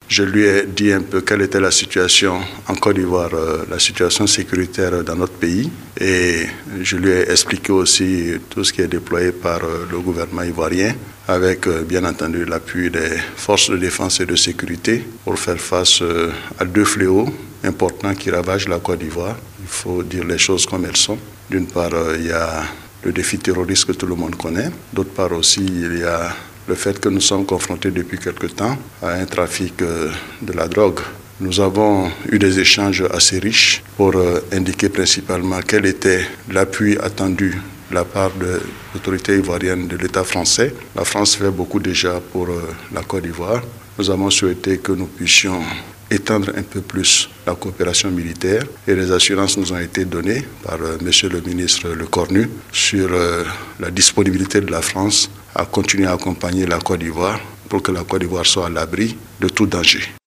Je lui ai dit un peu quelle était la situation en Côte d'Ivoire, la situation sécuritaire dans notre pays. Et je lui ai expliqué aussi tout ce qui est déployé par le gouvernement ivoirien, avec bien entendu l'appui des forces de défense et de sécurité pour faire face à deux fléaux importants qui ravagent la Côte d'Ivoire. Il faut dire les choses comme elles sont. D'une part, il y a le défi terroriste que tout le monde connaît. D'autre part aussi, il y a le fait que nous sommes confrontés depuis quelque temps à un trafic de la drogue. Nous avons eu des échanges assez riches pour indiquer principalement quel était l'appui attendu de la part de l'autorité ivoirienne de l'État français. La France fait beaucoup déjà pour la Côte d'Ivoire. Nous avons souhaité que nous puissions étendre un peu plus la coopération militaire et les assurances nous ont été données par monsieur le ministre Lecornu sur la disponibilité de la France à continuer à accompagner la Côte d'Ivoire pour que la Côte d'Ivoire soit à l'abri de tout danger.